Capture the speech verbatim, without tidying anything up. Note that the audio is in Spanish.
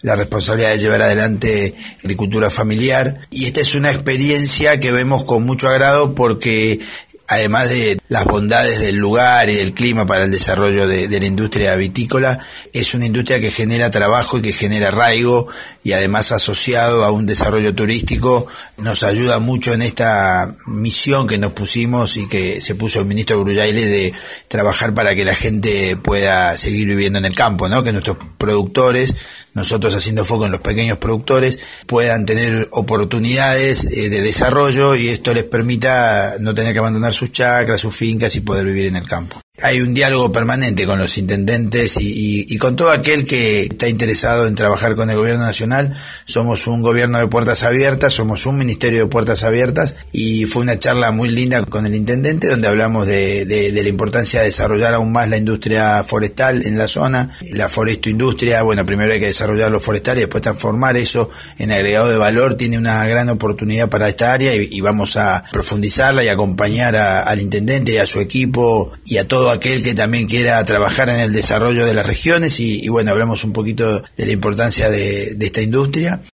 la responsabilidad de llevar adelante agricultura familiar, y esta es una experiencia que vemos con mucho agrado porque además de las bondades del lugar y del clima para el desarrollo de, de la industria vitícola, es una industria que genera trabajo y que genera arraigo, y además asociado a un desarrollo turístico nos ayuda mucho en esta misión que nos pusimos y que se puso el ministro Gruyaile de trabajar para que la gente pueda seguir viviendo en el campo, ¿no? Que nuestros productores, nosotros haciendo foco en los pequeños productores, puedan tener oportunidades eh, de desarrollo, y esto les permita no tener que abandonar sus chacras, sus fincas, y poder vivir en el campo. Hay un diálogo permanente con los intendentes y, y, y con todo aquel que está interesado en trabajar con el gobierno nacional. Somos un gobierno de puertas abiertas, somos un ministerio de puertas abiertas, y fue una charla muy linda con el intendente donde hablamos de, de, de la importancia de desarrollar aún más la industria forestal en la zona, la forestoindustria. Bueno, primero hay que desarrollar lo forestal y después transformar eso en agregado de valor. Tiene una gran oportunidad para esta área, y, y vamos a profundizarla y acompañar a, al intendente y a su equipo y a todo aquel que también quiera trabajar en el desarrollo de las regiones, y, y bueno, hablamos un poquito de la importancia de, de esta industria,